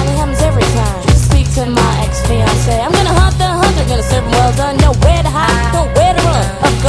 It happens every time. Speak to my ex-fiance. I'm gonna hunt the hunter, gonna serve him well done. Know where to hide, know where to run.